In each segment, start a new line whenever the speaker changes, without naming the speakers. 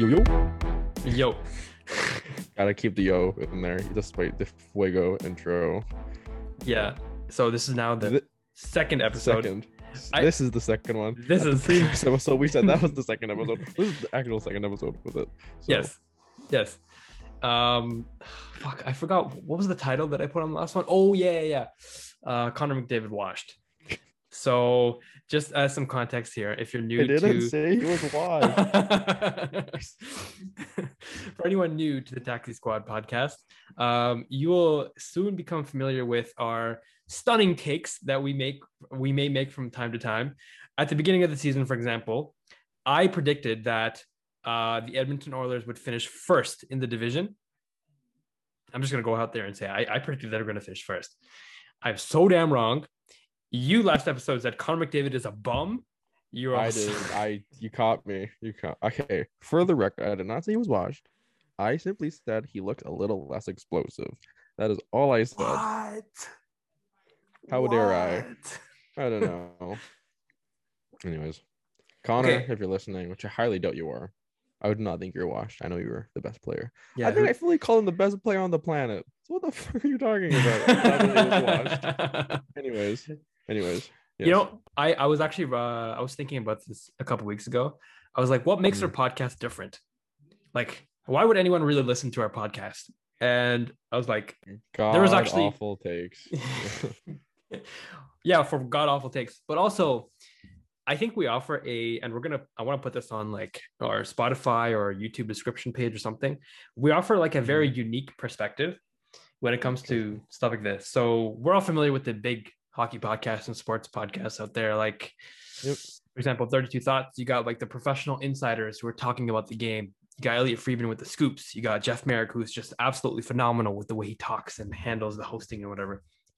Yo yo.
Yo.
Gotta keep the yo in there despite the fuego intro.
Yeah. So this is now the
Th-
second episode.
Second.
I-
This is the second one.
This
At the
is-
previous episode. We said that was the second episode. This is the actual second episode with it. So,
Yes. Fuck, I forgot what was the title that I put on the last one. Oh yeah. Connor McDavid washed. So just as some context here, if you're new
I didn't
to
say he was washed.
for anyone new to the Taxi Squad podcast, you will soon become familiar with our stunning takes that we may make from time to time. At the beginning of the season, for example, I predicted that the Edmonton Oilers would finish first in the division. I'm just going to go out there and say I predicted that they're going to finish first. I'm so damn wrong. You last episode said Connor McDavid is a bum. You
caught me. Okay. For the record, I did not say he was washed. I simply said he looked a little less explosive. That is all I said.
What?
How dare I? I don't know. Anyways, Connor,
Okay.
if you're listening, which I highly doubt you are, I would not think you're washed. I know you were the best player.
Yeah,
I think I fully call him the best player on the planet. So what the fuck are you talking about? I thought he was washed. Anyways, yes.
You know, I was actually I was thinking about this a couple weeks ago. I was like, what makes our podcast different? Like, why would anyone really listen to our podcast? And I was like,
God,
there was actually
awful takes.
Yeah, for god awful takes, but also I think we offer I want to put this on like our Spotify or YouTube description page or something. We offer like a very unique perspective when it comes to stuff like this. So we're all familiar with the big hockey podcasts and sports podcasts out there. Like,
Yep.
For example, 32 Thoughts, you got like the professional insiders who are talking about the game. You got Elliot Friedman with the scoops. You got Jeff Merrick, who's just absolutely phenomenal with the way he talks and handles the hosting and whatever.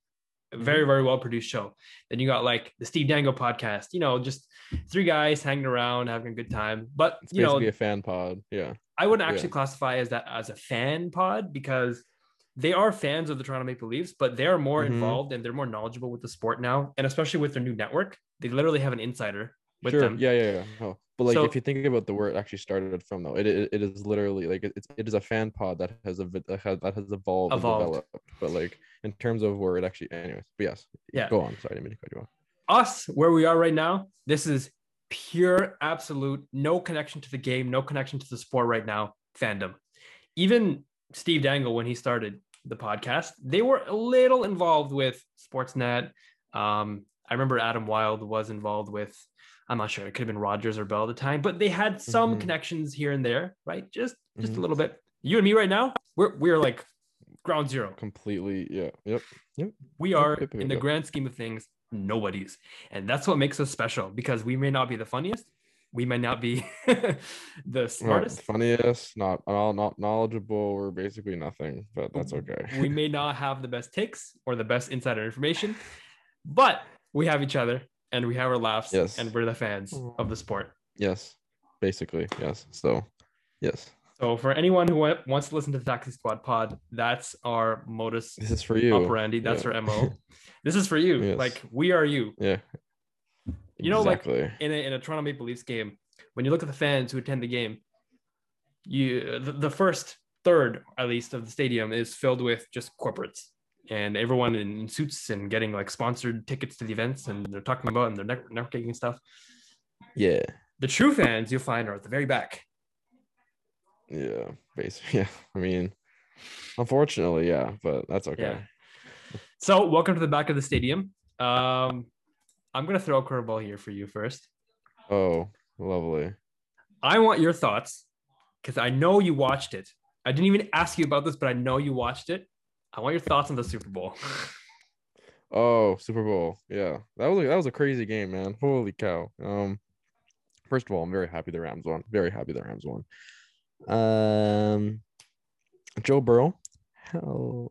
Very, very well produced show. Then you got like the Steve Dango podcast, just three guys hanging around, having a good time. But
It's basically a fan pod. Yeah.
I wouldn't actually classify as that as a fan pod because they are fans of the Toronto Maple Leafs, but they are more involved and they're more knowledgeable with the sport now. And especially with their new network, they literally have an insider with them.
Yeah. Oh. But like,
So-
if you think about where it actually started from, though, it is literally like it is a fan pod that has evolved and developed. But like in terms of where it actually, anyways. But yes,
Yeah.
Go on. Sorry, I didn't mean to cut you off.
Us, where we are right now, this is pure, absolute, no connection to the game, no connection to the sport right now, fandom. Even Steve Dangle, when he started the podcast, they were a little involved with Sportsnet. I remember Adam Wilde was involved with, I'm not sure, it could have been Rogers or Bell at the time, but they had some connections here and there, right? Just a little bit. You and me right now, we're like ground zero.
Completely. Yeah. Yep.
We are,
Yep.
in the grand scheme of things, nobodies. And that's what makes us special, because we may not be the funniest. We may not be the smartest.
Not funniest, not knowledgeable. We're basically nothing, but that's okay.
We may not have the best takes or the best insider information, but we have each other and we have our laughs.
Yes.
And we're the fans of the sport.
Yes. Basically, yes. So, yes.
So for anyone who wants to listen to the Taxi Squad pod, that's our modus
This is for you.
operandi. That's our MO. This is for you.
Yes.
Like, we are you.
Yeah.
Like in a Toronto Maple Leafs game, when you look at the fans who attend the game, the first third, at least, of the stadium is filled with just corporates and everyone in suits and getting like sponsored tickets to the events, and they're talking about and they're networking and stuff.
Yeah.
The true fans you'll find are at the very back.
Yeah. Basically. Yeah. I mean, unfortunately, yeah, but that's okay.
Yeah. So welcome to the back of the stadium. I'm gonna throw a curveball here for you first.
Oh, lovely.
I want your thoughts, because I know you watched it. I didn't even ask you about this, but I know you watched it. I want your thoughts on the Super Bowl.
Oh, Super Bowl. Yeah. That was a crazy game, man. Holy cow. First of all, I'm very happy the Rams won. Very happy the Rams won. Joe Burrow. Hell.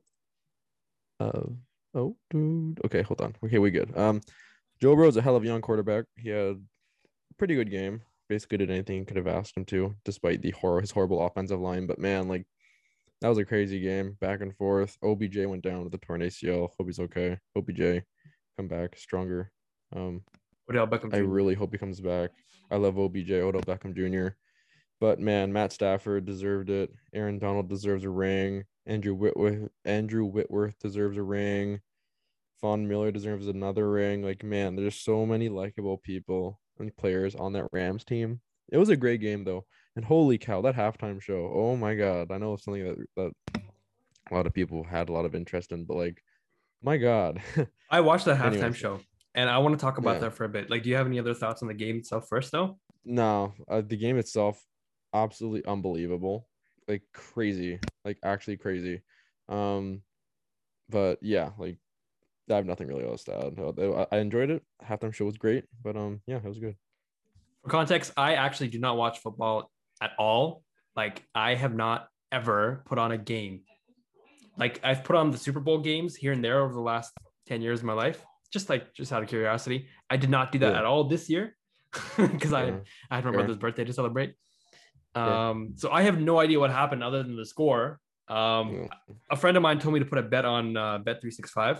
Oh, dude. Okay, hold on. Okay, we good. Joe Burrow's a hell of a young quarterback. He had a pretty good game. Basically did anything he could have asked him to, despite his horrible offensive line. But man, like, that was a crazy game, back and forth. OBJ went down with a torn ACL. Hope he's okay. OBJ, come back stronger.
Odell Beckham Jr.
I really hope he comes back. I love OBJ, Odell Beckham Jr. But man, Matt Stafford deserved it. Aaron Donald deserves a ring. Andrew Whitworth deserves a ring. Von Miller deserves another ring. Like, man, there's so many likable people and players on that Rams team. It was a great game though. And holy cow, that halftime show. Oh my God. I know it's something that a lot of people had a lot of interest in, but like, my God.
I watched the halftime
Anyways,
show, and I want to talk about
yeah.
that for a bit. Like, do you have any other thoughts on the game itself first, though?
No, the game itself, absolutely unbelievable. Like crazy. Like actually crazy. Um, but yeah, like I have nothing really else to add. I enjoyed it. Halftime show was great, but yeah, it was good.
For context, I actually do not watch football at all. Like, I have not ever put on a game. Like, I've put on the Super Bowl games here and there over the last 10 years of my life, just out of curiosity. I did not do that
Yeah,
at all this year because
yeah,
I had my
fair,
brother's birthday to celebrate.
fair.
So I have no idea what happened other than the score.
Yeah,
A friend of mine told me to put a bet on Bet365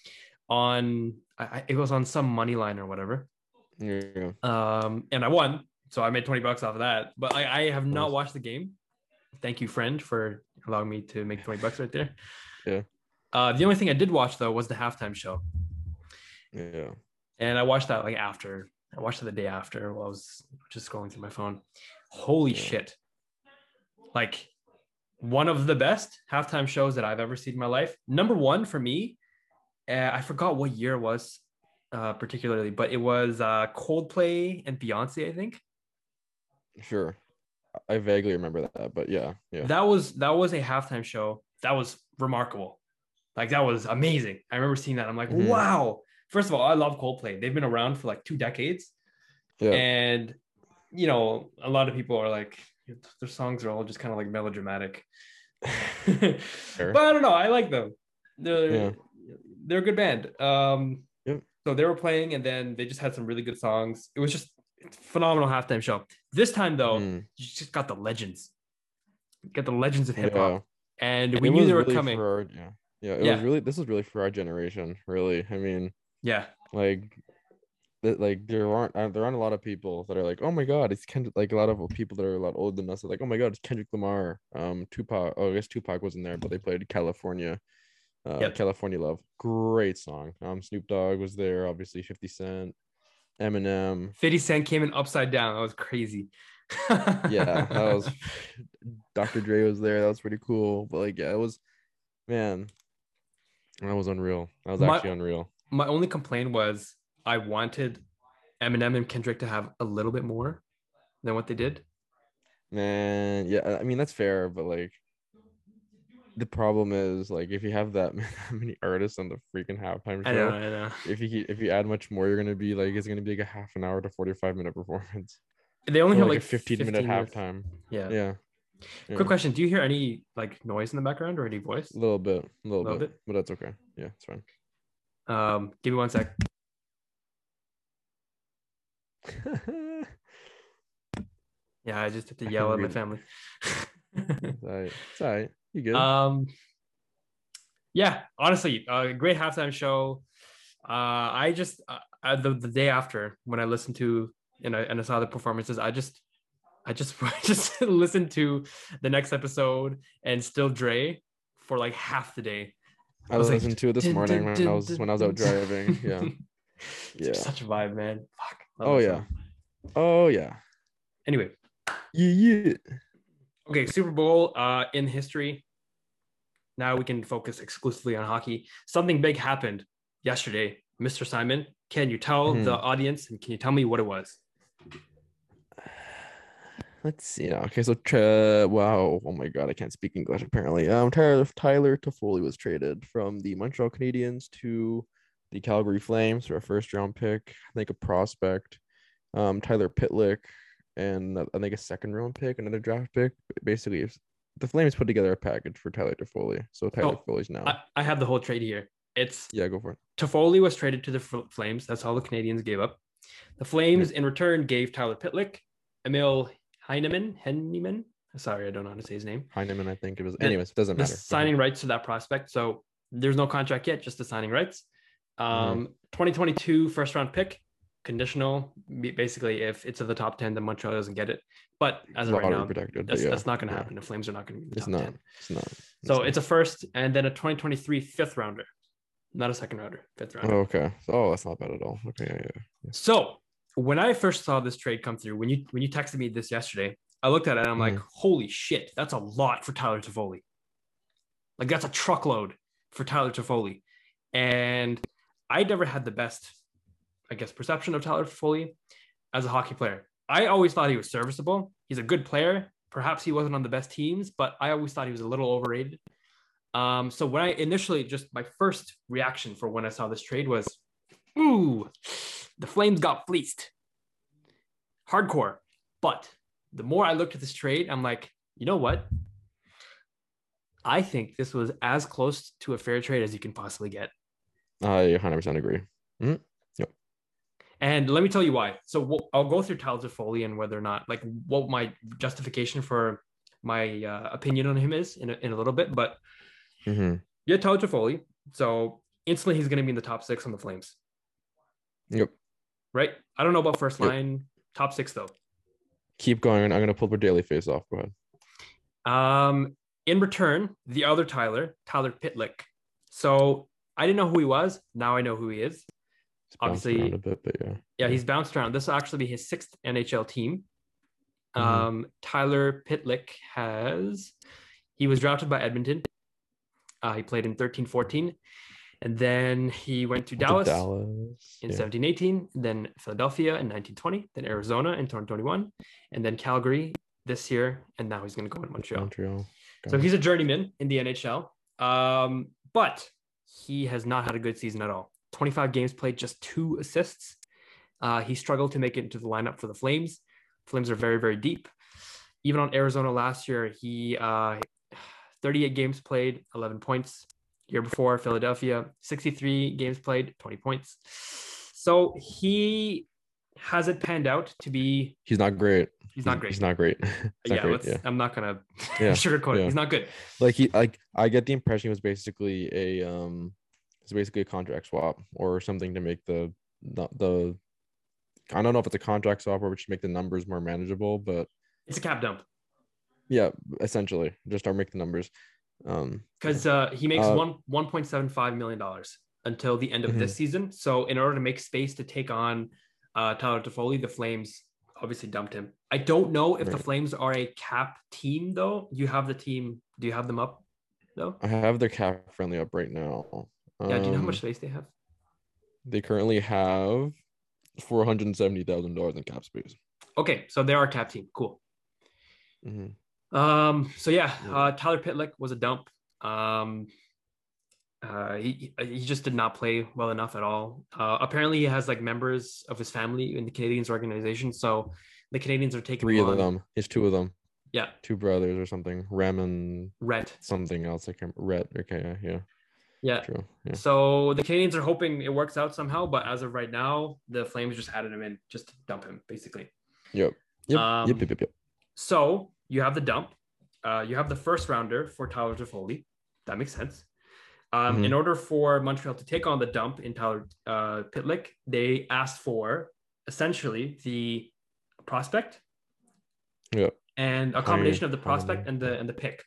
on it was on some money line or whatever.
yeah,
And I won, so I made $20 off of that. But I have not
nice.
watched the game. Thank you, friend, for allowing me to make $20 right there.
Yeah,
The only thing I did watch though was the halftime show,
yeah,
and I watched that like after. I watched it the day after while I was just scrolling through my phone. Holy
yeah.
shit! Like, one of the best halftime shows that I've ever seen in my life. Number one for me. I forgot what year it was, particularly, but it was Coldplay and Beyonce, I think.
Sure. I vaguely remember that, but yeah, yeah.
That was a halftime show that was remarkable. Like, that was amazing. I remember seeing that. I'm like,
Hmm.
wow. First of all, I love Coldplay. They've been around for like 2 decades,
Yeah,
and a lot of people are like, their songs are all just kind of like melodramatic. But
fair.
I don't know. I like them.
Yeah,
They're a good band.
yep.
So they were playing, and then they just had some really good songs. It was just a phenomenal halftime show. This time, though,
Hmm.
you just got the legends. You got the legends of hip hop,
Yeah.
and
And
we
it
knew
was
they were
really
coming.
for our yeah. Yeah, it was
Yeah,
really this was really for our generation, really. I mean,
yeah.
like that like there aren't a lot of people that are like, oh my God, it's Kendrick. Like a lot of people that are a lot older than us are like, oh my God, it's Kendrick Lamar. Tupac. Oh, I guess Tupac wasn't there, but they played
Yep.
California Love. Great song. Snoop Dogg was there, obviously 50 Cent, Eminem.
50 Cent came in upside down. That was crazy.
Yeah, that was Dr. Dre was there. That was pretty cool. But like, yeah, it was man, that was unreal. That was
my
actually unreal.
my only complaint was I wanted Eminem and Kendrick to have a little bit more than what they did.
Man, yeah, I mean that's fair, but like the problem is like if you have that many artists on the freaking halftime
I know,
show,
I know.
if you add much more, you're gonna be like it's gonna be like a half an hour to 45-minute performance
They only
or
have
like a
like
15-minute
15 minutes.
halftime.
Yeah.
Yeah,
Quick
yeah,
question. Do you hear any like noise in the background or any voice?
a little
A little
bit,
bit.
but that's okay. Yeah, it's fine.
Give me one sec. Yeah, I just have to
I
yell
can
at my
read.
family.
It's all right. It's all right. You good?
um, yeah, honestly, great halftime show. I just the day after when I listened to and I saw the performances, I just listened to the next episode and Still Dre for like half the day.
I
I was like,
listened to it this
dun,
morning
dun,
when I
dun,
was
dun,
out
dun.
driving. Yeah,
It's
yeah.
such a vibe, man. Fuck, love
Oh
that
yeah.
song.
Oh yeah.
Anyway,
Yeah, yeah.
okay, Super Bowl in history. Now we can focus exclusively on hockey. Something big happened yesterday, Mr. Simon. Can you tell the
Mhm.
audience and can you tell me what it was?
Let's see now. Okay, so wow, oh my God, I can't speak English apparently. Tyler Toffoli was traded from the Montreal Canadiens to the Calgary Flames for a first round pick, I think a prospect, Tyler Pitlick, and I think a second round pick, another draft pick. Basically, the Flames put together a package for Tyler Toffoli. So Tyler
So
Toffoli's now.
I have the whole trade here. It's
Yeah, go for it.
Toffoli was traded to the Flames. That's all the Canadians gave up. The Flames,
Yep.
in return, gave Tyler Pitlick, Emil Heineman. Sorry, I don't know how to say his name.
Heineman, I think it was.
The,
Anyways, doesn't
the
matter. Go ahead.
signing rights to that prospect. So there's no contract yet, just the signing rights.
Mhm.
2022 first round pick, conditional. Basically, if it's in the top 10, then Montreal doesn't get it. But as of right
Lottery
now,
protected.
that's not going to happen. The Flames are not going to be in the
It's
top
not.
10.
It's not.
So it's a first and then a 2023 fifth rounder, not a second rounder, fifth rounder.
Oh, okay. Oh, that's not bad at all. Okay, yeah.
So when I first saw this trade come through, when you texted me this yesterday, I looked at it and I'm like, holy shit, that's a lot for Tyler Toffoli. Like that's a truckload for Tyler Toffoli. And I never had the best, I guess, perception of Tyler Toffoli as a hockey player. I always thought he was serviceable. He's a good player. Perhaps he wasn't on the best teams, but I always thought he was a little overrated. So when I initially, just my first reaction for when I saw this trade was, ooh, the Flames got fleeced. Hardcore. But the more I looked at this trade, I'm like, you know what? I think this was as close to a fair trade as you can possibly get.
I 100% agree. Yep.
And let me tell you why. So I'll go through Tyler Toffoli and whether or not, like, what my justification for my opinion on him is in a little bit. But yeah, Tyler Toffoli. So instantly he's going to be in the top 6 on the Flames.
Yep.
Right? I don't know about first line, top 6 though.
Keep going. I'm going to pull the daily face off. Go
ahead. In return, the other Tyler Pitlick. So I didn't know who he was. Now I know who he is. Obviously,
a bit, but
yeah, he's bounced around. This will actually be his 6th NHL team. Tyler Pitlick he was drafted by Edmonton. He played in 13-14, and then he went to Dallas in 17-18, then Philadelphia in 19-20, then Arizona in 2021, and then Calgary this year, and now he's going to go in Montreal. So he's a journeyman in the NHL, but he has not had a good season at all. 25 games played, just 2 assists. He struggled to make it into the lineup for the Flames. Flames are very, very deep. Even on Arizona last year, he 38 games played, 11 points. Year before, Philadelphia, 63 games played, 20 points. So he hasn't panned out to be...
He's not great.
He's not great.
He's not great.
I'm not gonna sugarcoat it. He's not good.
I get the impression he was basically a contract swap or something to make the I don't know if it's a contract swap or just make the numbers more manageable, but
it's a cap dump.
Yeah, essentially, just start making the numbers.
Because he makes $1.75 million until the end of this season. So in order to make space to take on Tyler Toffoli, the Flames obviously dumped him. I don't know if the Flames are a cap team though. Do you have them up though?
I have their cap friendly up right now.
Yeah, do you know how much space they have?
They currently have $470,000 in cap space.
Okay, so they are a cap team. Cool. So yeah, Tyler Pitlick was a dump. He just did not play well enough at all. Apparently he has like members of his family in the Canadiens organization, so the Canadiens are taking
3 of them. He's 2 of them.
Yeah,
2 brothers or something. Rem and
Rhett.
Something else. I can't. Rhett. Okay. Yeah.
Yeah.
True. Yeah.
So the Canadiens are hoping it works out somehow, but as of right now, the Flames just added him in just to dump him, basically.
Yep.
So you have the dump. You have the first rounder for Tyler Toffoli. That makes sense. In order for Montreal to take on the dump in Tyler Pitlick, they asked for essentially the prospect.
Yeah.
And a combination of the prospect and the pick.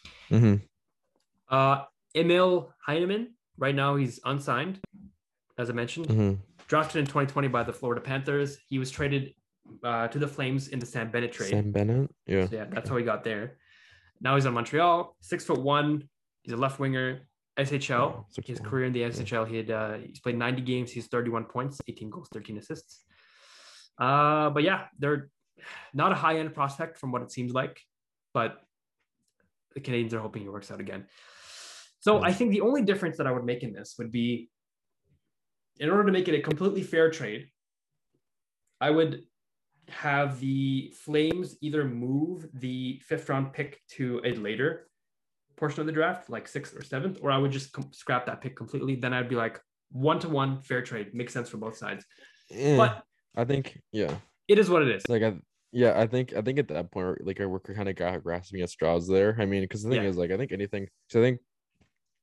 Emil Heineman, right now he's unsigned, as I mentioned. Drafted in 2020 by the Florida Panthers. He was traded to the Flames in the Sam Bennett trade.
Sam Bennett? Yeah.
So yeah, that's how he got there. Now he's on Montreal, 6'1". He's a left winger. SHL, his career in the SHL, he's played 90 games. He's 31 points, 18 goals, 13 assists. But yeah, they're not a high-end prospect from what it seems like, but the Canadiens are hoping he works out again. So I think the only difference that I would make in this would be, in order to make it a completely fair trade, I would have the Flames either move the 5th round pick to a later portion of the draft, like 6th or 7th, or I would just scrap that pick completely. Then I'd be like 1-to-1 fair trade, makes sense for both sides. But
I think,
it is what it is.
Like, I think at that point, like, we're kind of grasping at straws there. I mean, because the thing is, like, I think anything. So I think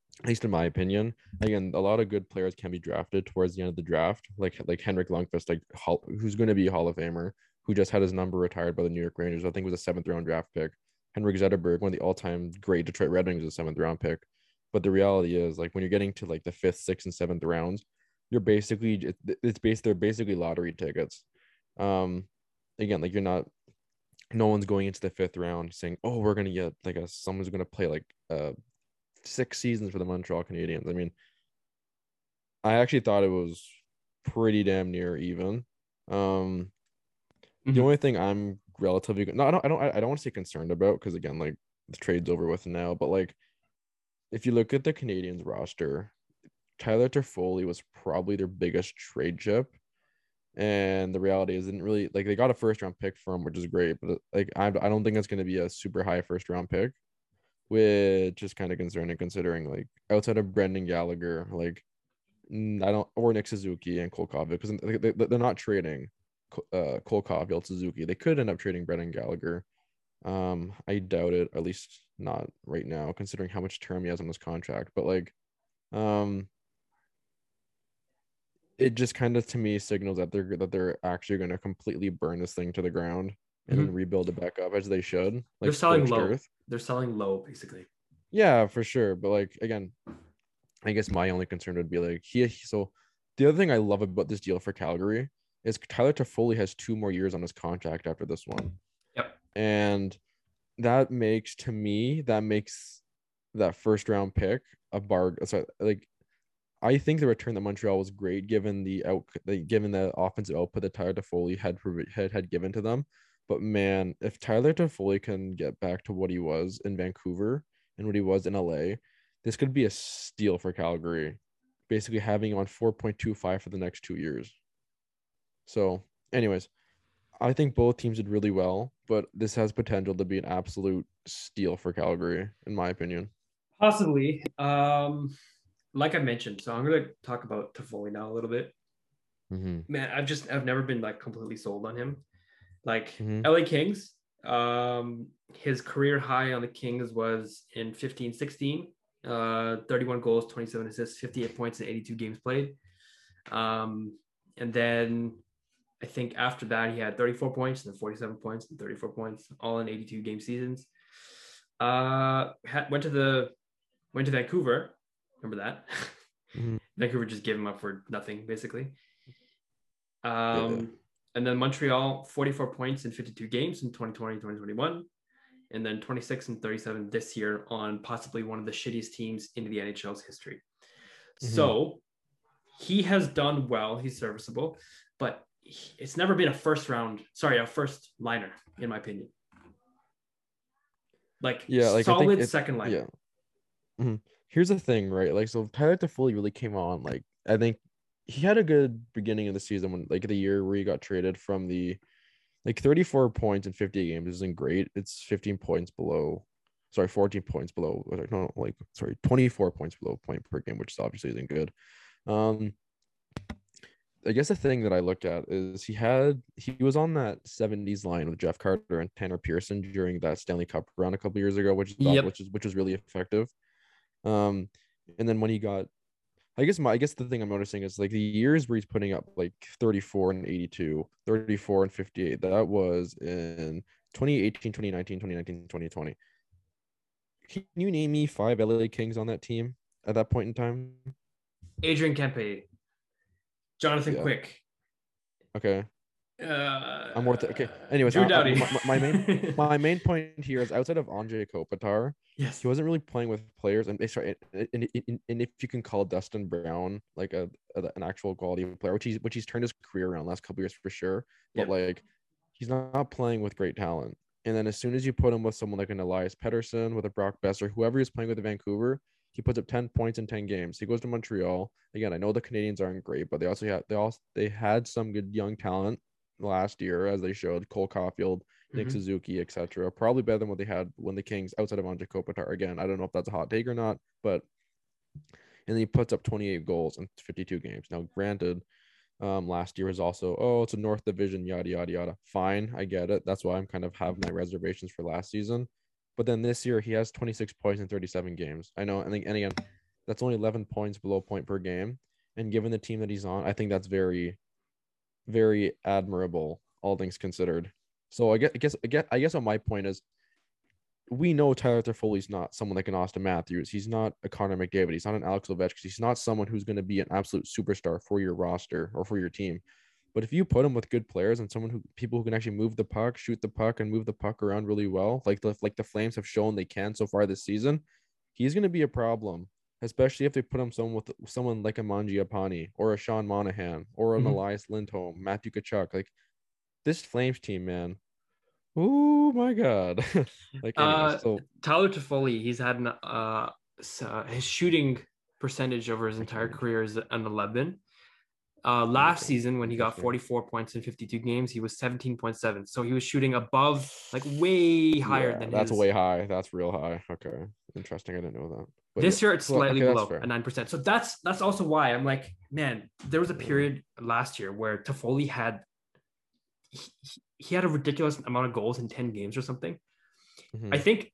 at least in my opinion. Again, a lot of good players can be drafted towards the end of the draft, like Henrik Lundqvist, who's going to be a Hall of Famer, who just had his number retired by the New York Rangers. I think it was a seventh round draft pick. Henrik Zetterberg, one of the all time great Detroit Red Wings, was a seventh round pick. But the reality is, like when you're getting to like the fifth, sixth, and seventh rounds, they're basically lottery tickets. Um, again, like you're not no one's going into the fifth round saying, "Oh, we're gonna get like someone's gonna play like 6 seasons for the Montreal Canadiens." I mean, I actually thought it was pretty damn near even. Um, the only thing I'm relatively no, I don't want to say concerned about because again, like the trade's over with now. But like, if you look at the Canadiens roster, Tyler Toffoli was probably their biggest trade chip. And the reality is, didn't really like they got a first round pick from, which is great, but like I don't think it's going to be a super high first round pick, which is kind of concerning considering like outside of Brendan Gallagher, like I don't or Nick Suzuki and Cole Caulfield because they're not trading Cole Caulfield Suzuki. They could end up trading Brendan Gallagher. I doubt it, at least not right now, considering how much term he has on his contract. But like, um, it just kind of to me signals that they're actually going to completely burn this thing to the ground and then rebuild it back up as they should, like
they're selling
scorched
low.
earth.
They're selling low, basically.
Yeah, for sure. But like again, I guess my only concern would be like so the other thing I love about this deal for Calgary is Tyler Toffoli has 2 more years on his contract after this one.
Yep.
And that makes that first round pick a bargain. So like I think the return that Montreal was great given given the offensive output that Tyler Toffoli had given to them. But man, if Tyler Toffoli can get back to what he was in Vancouver and what he was in LA, this could be a steal for Calgary, basically having on 4.25 for the next 2 years. So, anyways, I think both teams did really well, but this has potential to be an absolute steal for Calgary, in my opinion.
Possibly. Like I mentioned, so I'm gonna talk about Toffoli now a little bit. Man, I've never been like completely sold on him. Like LA Kings, his career high on the Kings was in 15-16, 31 goals, 27 assists, 58 points in 82 games played. And then I think after that he had 34 points and then 47 points and 34 points, all in 82 game seasons. Went to Vancouver. Remember that? Vancouver just gave him up for nothing, basically. And then Montreal, 44 points in 52 games in 2020, 2021. And then 26 and 37 this year on possibly one of the shittiest teams in the NHL's history. So he has done well. He's serviceable, but it's never been a first liner, in my opinion. Like, solid second liner.
Yeah. Here's the thing, right? Like, so Tyler Toffoli really came on. Like, I think he had a good beginning of the season when, like, the year where he got traded from the, like, 34 points in 50 games isn't great. It's 14 points below. 24 points below point per game, which obviously isn't good. I guess the thing that I look at is he was on that 70s line with Jeff Carter and Tanner Pearson during that Stanley Cup run a couple years ago, which was really effective. And then when he got, I guess the thing I'm noticing is like the years where he's putting up like 34 and 82, 34 and 58. That was in 2018, 2019, 2019, 2020. Can you name me 5 LA Kings on that team at that point in time?
Adrian Kempe, Jonathan Quick.
Okay. I'm worth it. Okay. Anyways,
Drew Doughty.
my main point here is outside of Anze Kopitar,
yes,
he wasn't really playing with players, and if you can call Dustin Brown like an actual quality player, which he's turned his career around last couple years for sure, but like he's not playing with great talent. And then as soon as you put him with someone like an Elias Pettersson, with a Brock Besser, whoever he's playing with in Vancouver, he puts up 10 points in 10 games. He goes to Montreal. Again, I know the Canadians aren't great, but they had some good young talent last year, as they showed. Cole Caulfield, Nick Suzuki, etc. Probably better than what they had when the Kings outside of Anze Kopitar. Again, I don't know if that's a hot take or not, but and then he puts up 28 goals in 52 games. Now, granted, last year was also, it's a North Division, yada yada yada. Fine, I get it. That's why I'm kind of have my reservations for last season. But then this year he has 26 points in 37 games. I know, and again, That's only 11 points below point per game. And given the team that he's on, I think that's very, very admirable, all things considered. So I guess what my point is, we know Tyler Toffoli's not someone like an Austin Matthews. He's not a Connor McDavid. He's not an Alex Ovechkin. He's not someone who's going to be an absolute superstar for your roster or for your team. But if you put him with good players and people who can actually move the puck, shoot the puck, and move the puck around really well, like the Flames have shown they can so far this season, he's going to be a problem. Especially if they put him someone like a Mangiapane or a Sean Monahan or an Elias Lindholm, Matthew Tkachuk. Like this Flames team, man. Oh my God. Like anyways, so
Tyler Toffoli, he's had his shooting percentage over his entire career is an 11. Last season when he got 44 points in 52 games, he was 17.7. So he was shooting above, like way higher than
that's way high. That's real high. Okay. Interesting. I didn't know that. But
this year it's slightly below
at
9%. So that's also why I'm like, man, there was a period last year where Toffoli had he had a ridiculous amount of goals in 10 games or something. I think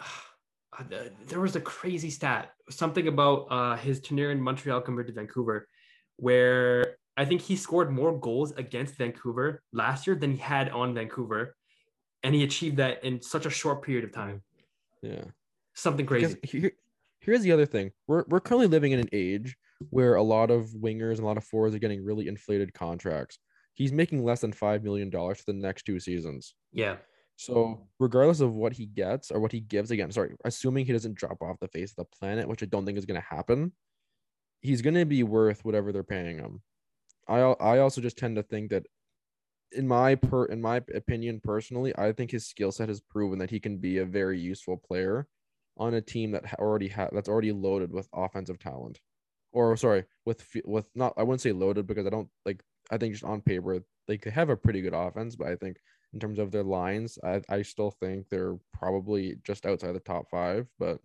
there was a crazy stat, something about his tenure in Montreal compared to Vancouver, where I think he scored more goals against Vancouver last year than he had on Vancouver. And he achieved that in such a short period of time.
Yeah.
Something crazy.
Here's the other thing. We're currently living in an age where a lot of wingers and a lot of forwards are getting really inflated contracts. He's making less than $5 million for the next 2 seasons.
Yeah.
So regardless of what he gets or what he gives, again, assuming he doesn't drop off the face of the planet, which I don't think is going to happen, he's going to be worth whatever they're paying him. I also just tend to think that in my opinion, personally, I think his skill set has proven that he can be a very useful player on a team that that's already loaded with offensive talent, or sorry, with not, I wouldn't say loaded because I think just on paper they have a pretty good offense, but I think in terms of their lines, I still think they're probably just outside the top 5. But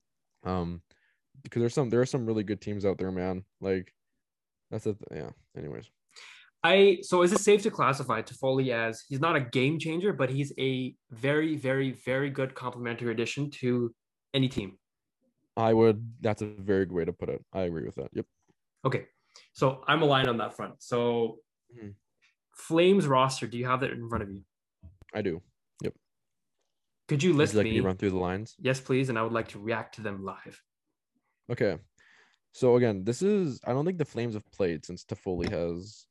because there are some really good teams out there, man. Like yeah. Anyways.
So is it safe to classify Toffoli as he's not a game changer, but he's a very, very, very good complementary addition to any team?
That's a very good way to put it. I agree with that. Yep.
Okay. So I'm aligned on that front. So Flames roster, do you have that in front of you?
I do. Yep.
Could you list
me run through the lines?
Yes, please. And I would like to react to them live.
Okay. So again, I don't think the Flames have played since Toffoli has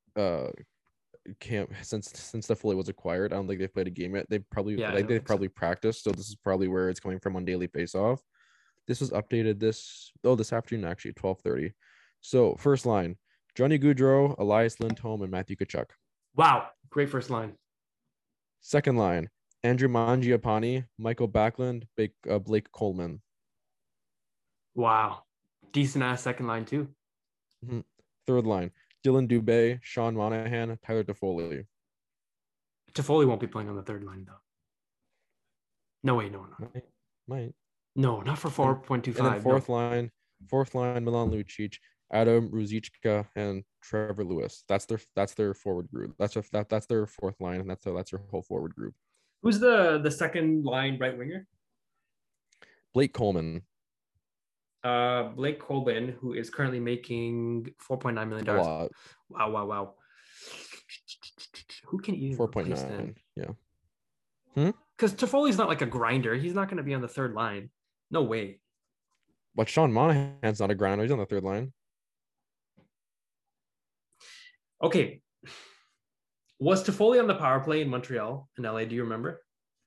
since Toffoli was acquired. I don't think they've played a game yet. They've probably practiced. So this is probably where it's coming from on Daily Faceoff. This was updated this afternoon, actually, 12:30. So first line, Johnny Gaudreau, Elias Lindholm, and Matthew Tkachuk.
Wow. Great first line.
Second line, Andrew Mangiapane, Michael Backlund, Blake Coleman.
Wow. Decent ass second line too.
Third line, Dylan Dubé, Sean Monahan, Tyler Toffoli.
Toffoli won't be playing on the third line though. No way, no.
Might.
No, not for 4.25.
And then fourth line, Milan Lucic, Adam Ruzicka, and Trevor Lewis. That's their forward group. That's their fourth line, and that's their whole forward group.
Who's the second line right winger?
Blake Coleman.
Blake Coleman, who is currently making $4.9 million.
A lot.
Wow. Who can even
4.9? Yeah.
Because Toffoli's not like a grinder. He's not going to be on the third line. No way.
But Sean Monahan's not a grinder. He's on the third line.
Okay. Was Toffoli on the power play in Montreal and LA? Do you remember?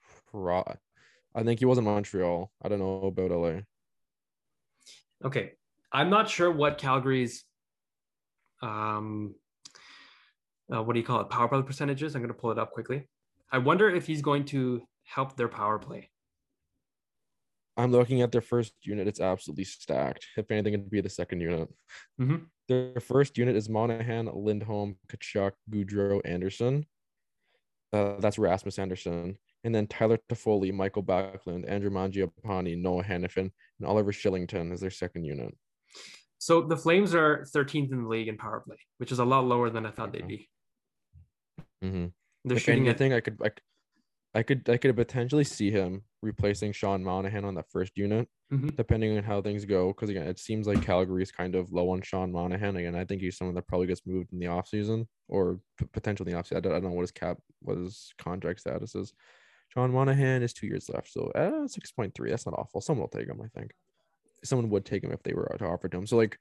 I think he was in Montreal. I don't know about LA.
Okay. I'm not sure what Calgary's what do you call it? Power play percentages. I'm going to pull it up quickly. I wonder if he's going to help their power play.
I'm looking at their first unit. It's absolutely stacked. If anything, it'd be the second unit. Their first unit is Monahan, Lindholm, Tkachuk, Gaudreau, Anderson. That's Rasmus Anderson. And then Tyler Toffoli, Michael Backlund, Andrew Mangiapane, Noah Hannafin, and Oliver Shillington is their second unit.
So the Flames are 13th in the league in power play, which is a lot lower than I thought they'd be.
Mm-hmm.
They're
if
shooting
anything, I could potentially see him replacing Sean Monahan on that first unit,
Mhm.
depending on how things go. Because again, it seems like Calgary is kind of low on Sean Monahan. Again, I think he's someone that probably gets moved in the offseason or potentially in the offseason. I don't know what his contract status is. Sean Monahan is 2 years left, so 6.3. That's not awful. Someone will take him, I think. Someone would take him if they were to offer to him. So like,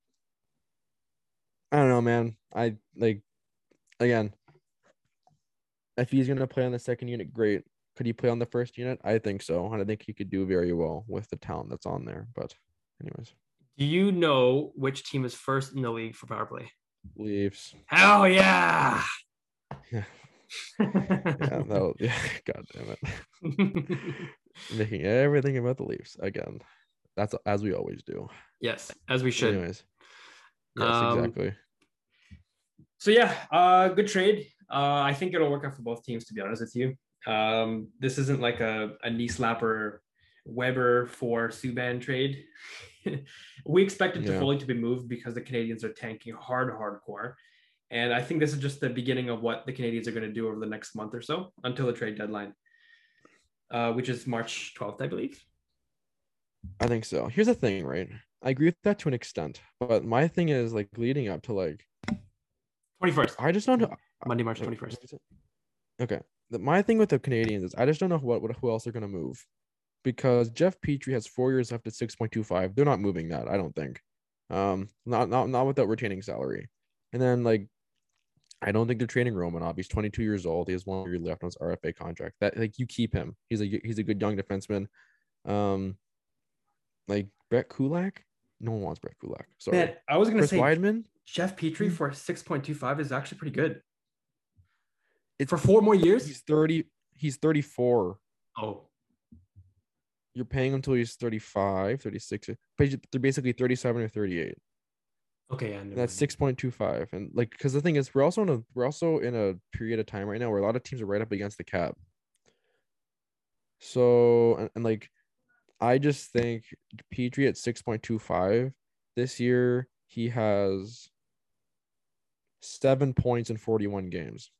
I don't know, man. I like again, if he's gonna play on the second unit, great. Could he play on the first unit? I think so, and I think he could do very well with the talent that's on there. But, anyways,
Do you know which team is first in the league for power play?
Leafs.
Hell yeah!
Yeah, yeah. God damn it, making everything about the Leafs again. That's as we always do.
Yes, as we should.
Anyways, yes, exactly.
So yeah, good trade. I think it'll work out for both teams, to be honest with you. This isn't like a knee slapper Weber for Subban trade. We expected Toffoli to be moved because the Canadians are tanking hardcore. And I think this is just the beginning of what the Canadians are going to do over the next month or so until the trade deadline, which is March 12th, I believe.
I think so. Here's the thing, right? I agree with that to an extent, but my thing is like leading up to like
21st.
I just don't know.
Monday, March 21st.
Okay. My thing with the Canadians is I just don't know who else they're going to move because Jeff Petrie has 4 years left at 6.25. They're not moving that, I don't think. Not without retaining salary. And then like I don't think they're trading Romanov. He's 22 years old. He has 1 year left on his RFA contract. That like you keep him. He's a good young defenseman. Like Brett Kulak. No one wants Brett Kulak. Sorry.
Man, I was gonna say
Weidman.
Jeff Petrie for 6.25 is actually pretty good. It's for 4 more years.
He's 30. He's 34.
Oh.
You're paying him until he's 35, 36. They're basically 37 or 38.
Okay, yeah.
That's 6.25. And like, because the thing is, we're also in a period of time right now where a lot of teams are right up against the cap. So and like, I just think Petrie at 6.25 this year, he has 7 points in 41 games.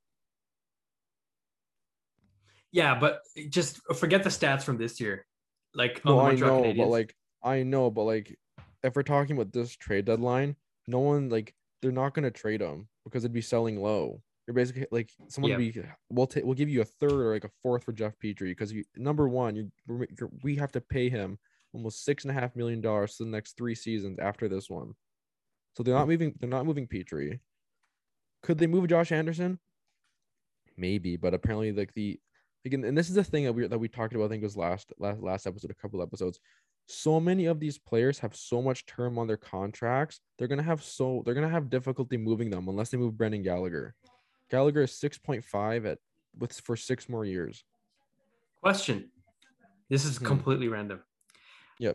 Yeah, but just forget the stats from this year. Like,
no, I know, but like, if we're talking about this trade deadline, no one like they're not gonna trade him because it'd be selling low. You're basically like we'll give you a third or like a fourth for Jeff Petrie because number one, we have to pay him almost $6.5 million for the next 3 seasons after this one. So they're not moving Petrie. Could they move Josh Anderson? Maybe, but apparently and this is the thing that we talked about. I think it was last episode, a couple episodes. So many of these players have so much term on their contracts. They're gonna have difficulty moving them unless they move Brendan Gallagher. Gallagher is 6.5 for 6 more years.
Question. This is completely random.
Yep.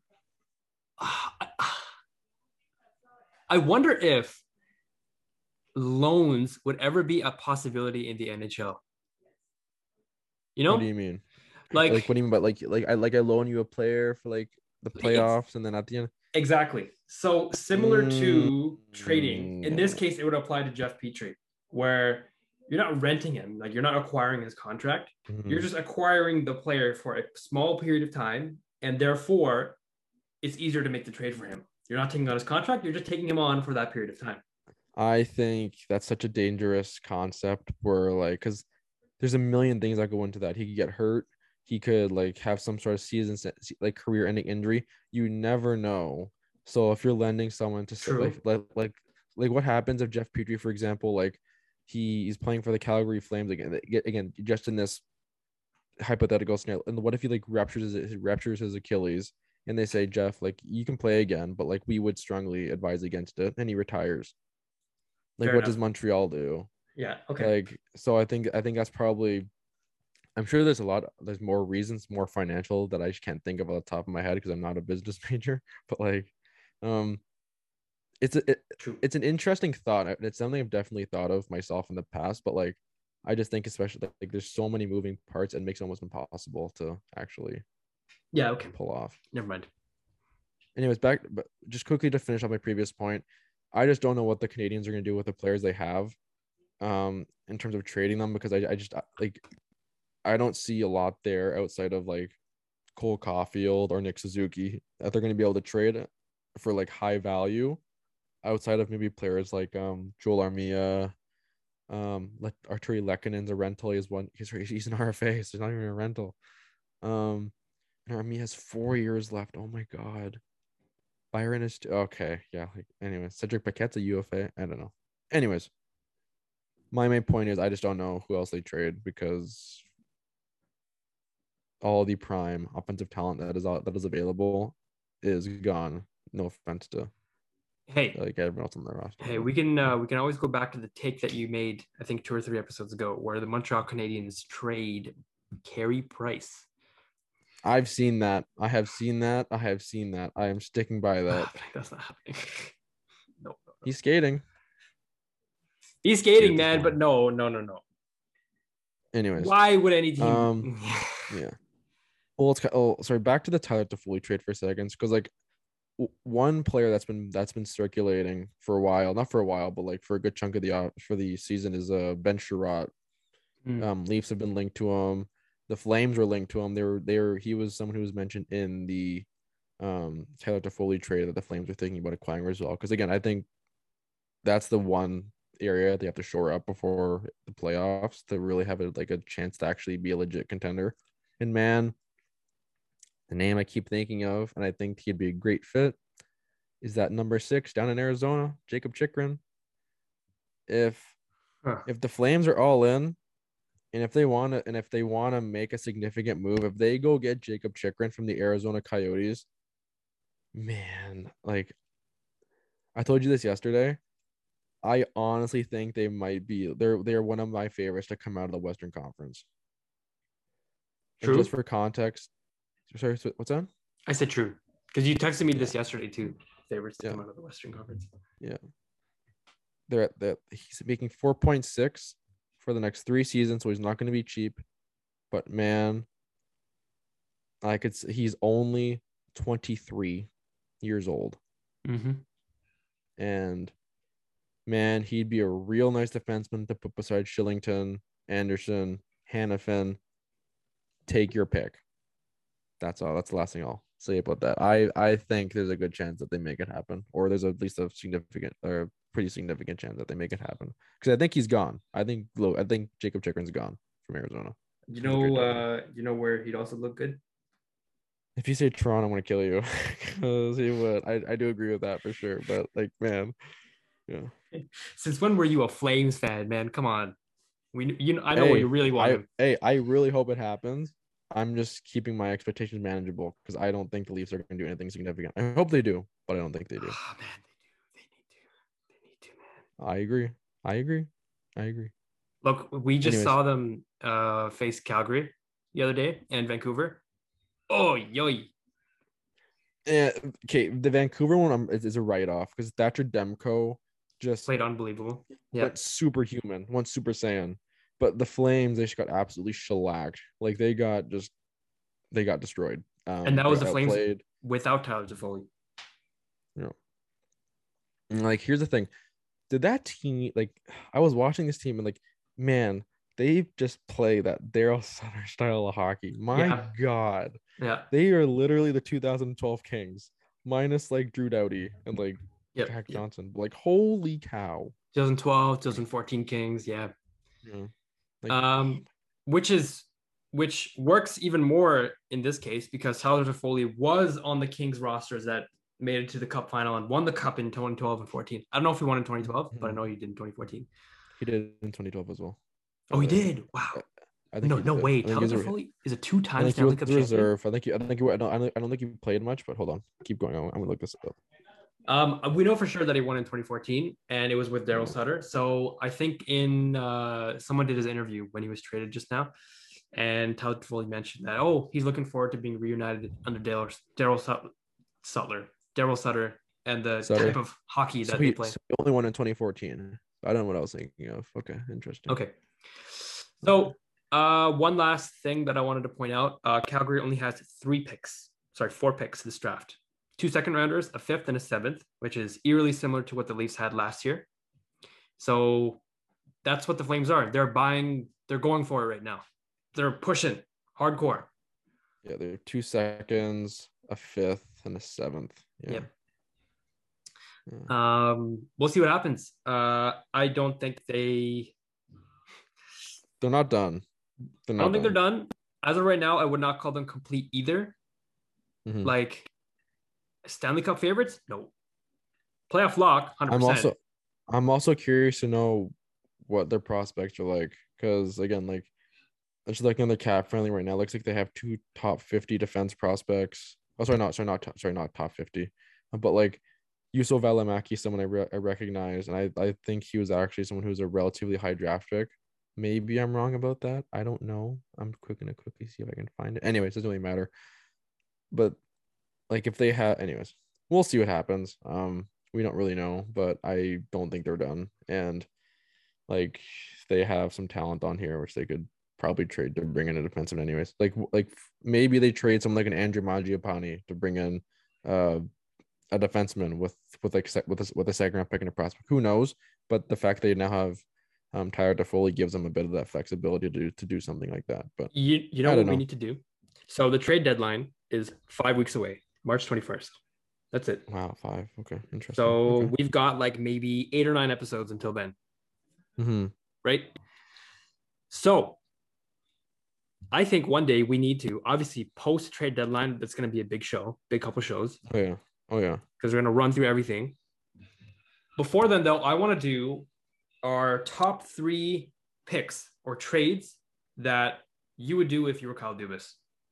I wonder if loans would ever be a possibility in the NHL. You know?
What do you mean?
Like
what do you mean by I loan you a player for like the playoffs and then at the end?
Exactly. So similar to trading, in this case, it would apply to Jeff Petrie, where you're not renting him, like you're not acquiring his contract. Mm-hmm. You're just acquiring the player for a small period of time, and therefore it's easier to make the trade for him. You're not taking on his contract, you're just taking him on for that period of time.
I think that's such a dangerous concept where like because there's a million things that go into that. He could get hurt. He could like have some sort of season like career-ending injury. You never know. So if you're lending someone to like what happens if Jeff Petrie, for example, like he's playing for the Calgary Flames again, just in this hypothetical scenario, and what if he like ruptures his Achilles, and they say, Jeff, like you can play again, but like we would strongly advise against it, and he retires. Like Fair what enough. Does Montreal do?
Yeah. Okay.
Like so, I think that's probably. I'm sure there's more reasons, more financial that I just can't think of off the top of my head because I'm not a business major. But like, it's an interesting thought. It's something I've definitely thought of myself in the past. But like, I just think especially like there's so many moving parts, it makes it almost impossible to actually, pull off.
Never mind.
Anyways, but just quickly to finish up my previous point, I just don't know what the Canadians are going to do with the players they have, in terms of trading them because I just like. I don't see a lot there outside of like Cole Caulfield or Nick Suzuki that they're going to be able to trade for like high value outside of maybe players like Joel Armia, like Arturi Lekkonen's a rental. He's an RFA, so he's not even a rental. And Armia has 4 years left. Oh my god. Byron is okay. Yeah. Like, anyway, Cedric Paquette's a UFA. I don't know. Anyways, my main point is I just don't know who else they trade because all the prime offensive talent that is available is gone. No offense to
Hey,
like everyone else on the roster.
hey, we can always go back to the take that you made, I think 2 or 3 episodes ago, where the Montreal Canadiens trade Carey Price.
I've seen that. I have seen that. I have seen that. I am sticking by that.
That's not happening. No.
He's skating.
He's skating,
Dude,
man, but no.
Anyways,
Why would any team?
Yeah. Well, sorry. Back to the Tyler Toffoli trade for a second, because like one player that's been circulating for a while, not for a while, but like for a good chunk of the season is Ben Sherratt. Leafs have been linked to him. The Flames were linked to him. He was someone who was mentioned in the Tyler Toffoli trade that the Flames were thinking about acquiring as well. Because again, I think that's the one area they have to shore up before the playoffs to really have a chance to actually be a legit contender. And man, the name I keep thinking of, and I think he'd be a great fit, is that number 6 down in Arizona, Jacob Chychrun. If the Flames are all in, and if they want to make a significant move, if they go get Jacob Chychrun from the Arizona Coyotes, man, like I told you this yesterday, I honestly think they might be they're one of my favorites to come out of the Western Conference.
True.
And just for context, sorry, what's that?
I said true because you texted me this yesterday too. Favorites to
Yeah.
come out of the Western Conference.
Yeah, he's making 4.6 for the next 3 seasons, so he's not going to be cheap. But man, he's only 23 years old.
Mm-hmm.
And man, he'd be a real nice defenseman to put beside Shillington, Anderson, Hanifin. Take your pick. That's all. That's the last thing I'll say about that. I think there's a good chance that they make it happen, or there's at least a significant or pretty significant chance that they make it happen. Because I think he's gone. I think Jacob Chychrun's gone from Arizona.
You know where he'd also look good?
If you say Toronto, I'm gonna kill you. Because he would. I do agree with that for sure. But like, man, yeah.
Since when were you a Flames fan, man? Come on. I know what you really want.
I really hope it happens. I'm just keeping my expectations manageable because I don't think the Leafs are going to do anything significant. I hope they do, but I don't think they do.
Oh, man, they need to, man.
I agree.
Look, we just saw them face Calgary the other day and Vancouver. Oh, yoy.
Yeah, okay, the Vancouver one is a write-off because Thatcher Demko just
played unbelievable. Yeah,
went superhuman, went Super Saiyan. But the Flames, they just got absolutely shellacked. Like they got destroyed.
And that was the Flames without Tyler Toffoli.
Yeah. And like, here's the thing: did that team like? I was watching this team and like, man, they just play that Daryl Sutter style of hockey. My God,
yeah,
they are literally the 2012 Kings minus like Drew Doughty and like Jack Johnson. Like, holy cow!
2012, 2014 Kings. Yeah.
Like,
which works even more in this case because Tyler Toffoli was on the Kings rosters that made it to the Cup final and won the Cup in 2012 and 14. I don't know if he won in 2012, but I know he did in 2014.
He did in 2012 as well.
Oh, he did. Wow. I think no way. Tyler Toffoli is a 2-time Stanley Cup
reserve. I don't think he played much, but hold on, keep going. I'm gonna look this up.
We know for sure that he won in 2014 and it was with Daryl Sutter. So I think someone did his interview when he was traded just now. And Tyler Toffoli mentioned that, he's looking forward to being reunited under Daryl Sutter and the type of hockey that they play.
So he only won in 2014. I don't know what I was thinking of. Okay, interesting.
Okay. So one last thing that I wanted to point out, Calgary only has 4 picks this draft. 2 second-rounders, a 5th and a 7th, which is eerily similar to what the Leafs had last year. So that's what the Flames are. They're going for it right now. They're pushing hardcore.
Yeah, they're 2 seconds, a fifth, and a seventh. Yeah.
Yep.
Yeah.
We'll see what happens. I don't think they.
They're not done. They're
I don't
not
think they're
done.
done. As of right now, I would not call them complete either.
Mhm.
Like Stanley Cup favorites, no. Playoff lock, 100%.
I'm also curious to know what their prospects are like, because again, like I'm just looking on the cap friendly right now. Looks like they have two top 50 defense prospects. Oh, not top 50, but like Yuso Valimaki, someone I recognize, and I think he was actually someone who's a relatively high draft pick. Maybe I'm wrong about that. I don't know. I'm gonna quickly see if I can find it. Anyways, doesn't really matter. But like if they have, anyways, we'll see what happens. We don't really know, but I don't think they're done. And like they have some talent on here, which they could probably trade to bring in a defensive. Anyways, like maybe they trade someone like an Andrew Mangiapane to bring in a defenseman with a second round pick and a prospect. Who knows? But the fact they now have Tyler Toffoli gives them a bit of that flexibility to do something like that. But
You know
I
what
don't
we
know.
need to do? So the trade deadline is 5 weeks away, March 21st. That's it.
Wow, 5. Okay, interesting.
So
Okay.
we've got like maybe 8 or 9 episodes until then,
Mm-hmm.
right? So I think one day we need to obviously post trade deadline. That's going to be a big show, big couple shows,
Oh yeah. Oh yeah.
because we're going to run through everything. Before then, though, I want to do our top 3 picks or trades that you would do if you were Kyle Dubas.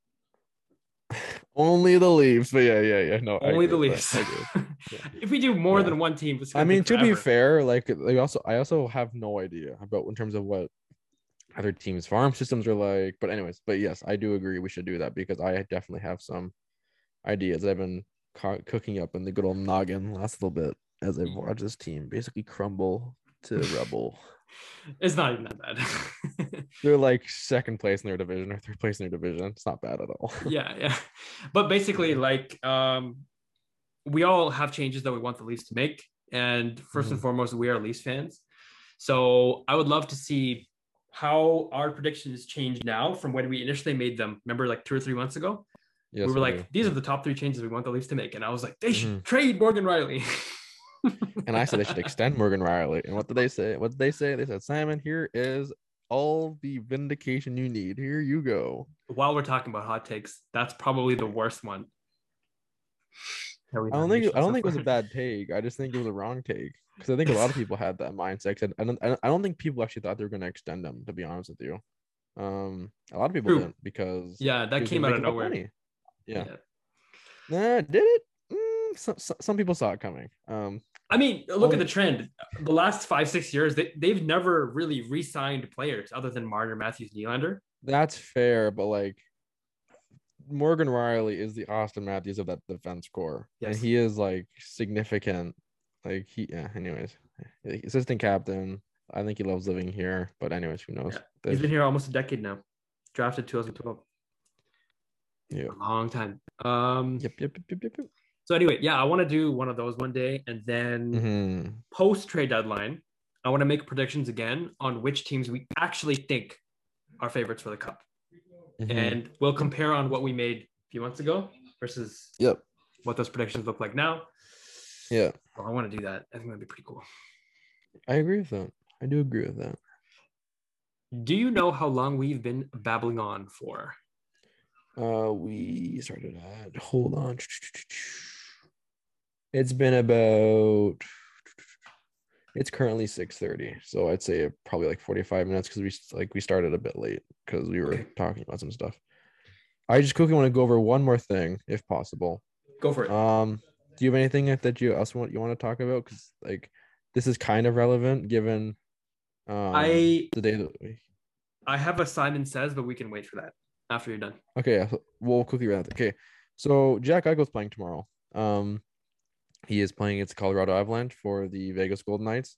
Only the Leafs, but yeah. No, I
Only
agree
the
with
Leafs.
that. I agree with that. Yeah.
If we do more
Yeah.
than one team, it's
I
going to
mean,
take
to be
forever.
fair, like I also have no idea about in terms of what other teams' farm systems are like. But anyways, but yes, I do agree we should do that because I definitely have some ideas that I've been cooking up in the good old noggin last little bit as I've watched this team basically crumble to rubble.
It's not even that bad.
They're like second place in their division or third place in their division. It's not bad at all.
Yeah. But basically, like, we all have changes that we want the Leafs to make. And 1st and foremost, we are Leafs fans. So I would love to see how our predictions change now from when we initially made them. Remember, like 2 or 3 months ago?
Yes,
we were
I
like,
do.
these
Yeah.
are the top 3 changes we want the Leafs to make. And I was like, they should trade Morgan Riley.
And I said they should extend Morgan Riley. And what did they say? What did they say? They said, Simon, here is all the vindication you need. Here you go.
While we're talking about hot takes, that's probably the worst one.
I don't think it was a bad take. I just think it was a wrong take because I think a lot of people had that mindset. I don't think people actually thought they were going to extend him. To be honest with you, a lot of people
True.
didn't because
Yeah, that came out of nowhere.
Money. Yeah. Nah, did it? Some people saw it coming.
I mean, look at the trend. The last 5-6 years, they've never really re-signed players other than Marner, Matthews, Nylander.
That's fair, but like Morgan Riley is the Austin Matthews of that defense core,
Yes.
and he is like significant. Like anyways, assistant captain. I think he loves living here, but anyways, who knows?
Yeah. He's been here almost a decade now. Drafted 2012.
Yeah,
a long time.
Yep.
So anyway, yeah, I want to do one of those one day, and then post trade deadline, I want to make predictions again on which teams we actually think are favorites for the cup, and we'll compare on what we made a few months ago versus what those predictions look like now.
Yeah,
well, I want to do that. I think that'd be pretty cool.
I agree with that. I do agree with that.
Do you know how long we've been babbling on for?
We started at, hold on. It's been about, it's currently 6:30. So I'd say probably like 45 minutes because we started a bit late because we were talking about some stuff. I just quickly want to go over one more thing if possible.
Go for it.
Do you have anything that you want to talk about? Because like this is kind of relevant given the day that
I have a Simon Says, but we can wait for that after you're done.
Okay, we'll quickly run that. Okay, so Jack Eichel's playing tomorrow. He is playing against Colorado Avalanche for the Vegas Golden Knights.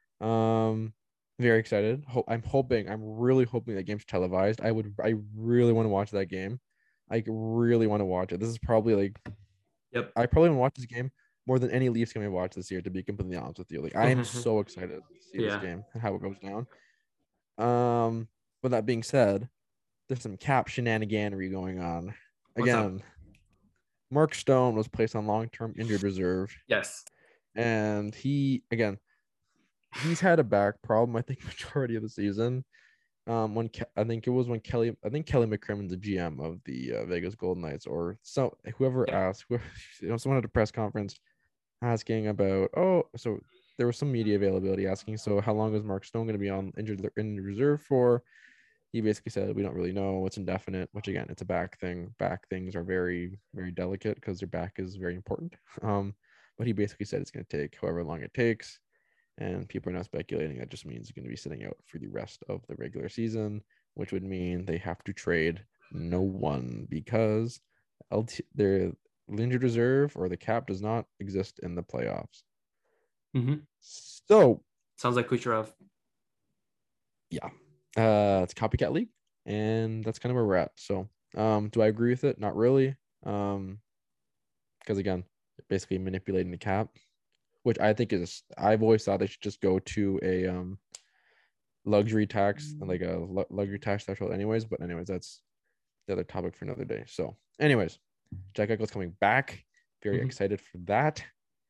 Very excited. I'm really hoping that game's televised. I really want to watch that game. I really want to watch it. This is probably like, I probably want to watch this game more than any Leafs game I watched this year, to be completely honest with you. Like, I am so excited to see this game and how it goes down. With that being said, there's some cap shenaniganery going on.
What's up?
Again, Mark Stone was placed on long-term injured reserve,
Yes.
and he's had a back problem. I think majority of the season. I think Kelly McCrimmon's the GM of the Vegas Golden Knights, or so whoever
Yep.
asked, someone at a press conference asking about, so there was some media availability asking, so how long is Mark Stone going to be on injured reserve for? He basically said we don't really know. It's indefinite, which again, it's a back thing. Back things are very, very delicate because their back is very important. But he basically said it's going to take however long it takes, and people are now speculating that just means he's going to be sitting out for the rest of the regular season, which would mean they have to trade no one because their injured reserve or the cap does not exist in the playoffs.
Mm-hmm.
So
Sounds like Kucherov.
yeah, it's a copycat league, and that's kind of where we're at. So, do I agree with it? Not really. Because again, basically manipulating the cap, which I think is, I've always thought they should just go to a luxury tax, like a luxury tax threshold, anyways. But anyways, that's the other topic for another day. So, anyways, Jack Eichel's coming back. Very excited for that.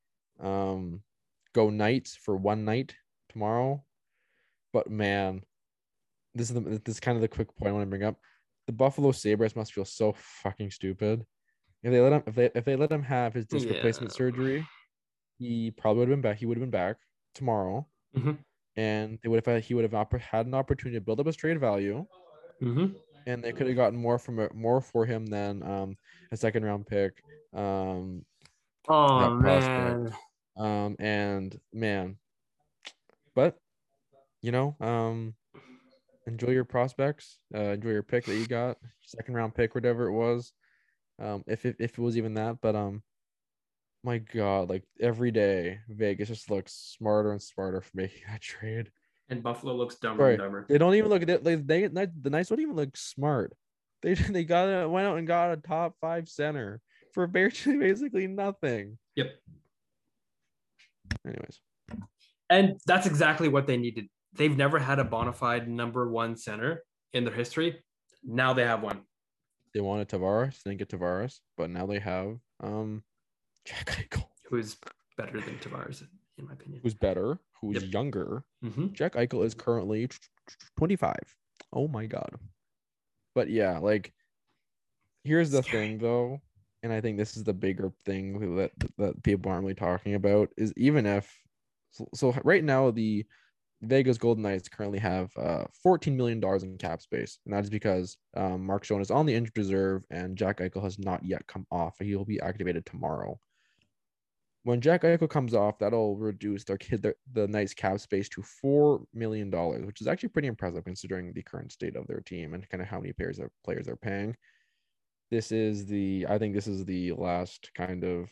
Go Knights for one night tomorrow. But man, this is kind of the quick point I want to bring up. The Buffalo Sabres must feel so fucking stupid. If they let him have his disc replacement surgery, he probably would have been back. He would have been back tomorrow, and he would have had an opportunity to build up his trade value, and they could have gotten more for him than a second round pick,
Oh
prospect,
man.
and man, but enjoy your prospects, enjoy your pick that you got, second round pick, whatever it was, if it was even that, but my God, like every day Vegas just looks smarter and smarter for making that trade.
And Buffalo looks dumber and dumber.
They don't even look at it. Like the Knights don't even look smart. They went out and got a top 5 center for basically nothing.
Yep.
Anyways.
And that's exactly what they needed. They've never had a bona fide number 1 center in their history. Now they have one.
They wanted Tavares, didn't get Tavares, but now they have Jack Eichel,
who's better than Tavares, in my opinion.
Who's better? Who's younger? Jack Eichel is currently 25. Oh my God! But yeah, like here's the thing though, and I think this is the bigger thing that people aren't really talking about is even if so right now the Vegas Golden Knights currently have $14 million in cap space, and that is because Mark Stone is on the injured reserve and Jack Eichel has not yet come off. He will be activated tomorrow. When Jack Eichel comes off, that'll reduce the Knights cap space to $4 million, which is actually pretty impressive considering the current state of their team and kind of how many players they're paying. I think this is the last kind of,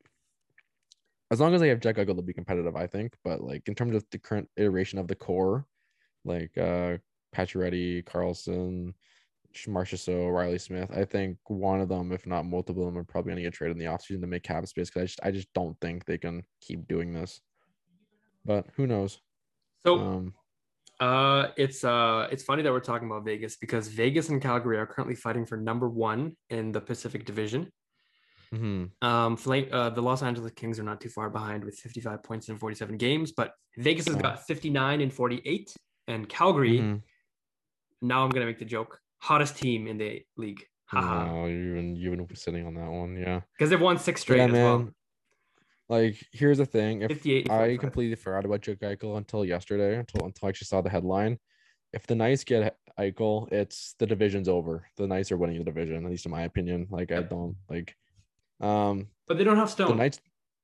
as long as they have Jack Eichel to be competitive, I think. But like in terms of the current iteration of the core, like Pacioretty, Carlson, Marchessault, Riley Smith, I think one of them, if not multiple of them, are probably going to get traded in the offseason to make cap space because I just don't think they can keep doing this. But who knows?
So it's funny that we're talking about Vegas because Vegas and Calgary are currently fighting for number 1 in the Pacific Division. The Los Angeles Kings are not too far behind with 55 points in 47 games, but Vegas has got 59 in 48, and Calgary. Now I'm gonna make the joke: hottest team in the league.
Oh, you've been sitting on that one, yeah.
Because they've won 6 straight as well.
Like, here's the thing: if I completely forgot about Jack Eichel until yesterday, until I actually saw the headline. If the Knights get Eichel, it's the division's over. The Knights are winning the division, at least in my opinion. Like, I don't like.
But they don't have Stone.
The Knights